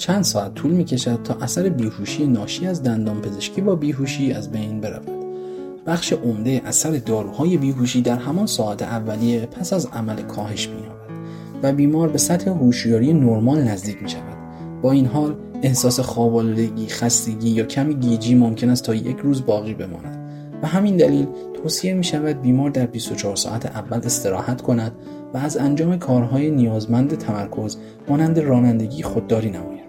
چند ساعت طول می‌کشد تا اثر بیهوشی ناشی از دندانپزشکی با بیهوشی از بین برود. بخش عمده اثر داروهای بیهوشی در همان ساعات اولیه پس از عمل کاهش می‌یابد و بیمار به سطح هوشیاری نرمال نزدیک می‌شود. با این حال احساس خواب‌آلودگی، خستگی یا کمی گیجی ممکن است تا 1 روز باقی بماند و همین دلیل توصیه می‌شود بیمار در 24 ساعت اول استراحت کند و از انجام کارهای نیازمند تمرکز مانند رانندگی خودداری نماید.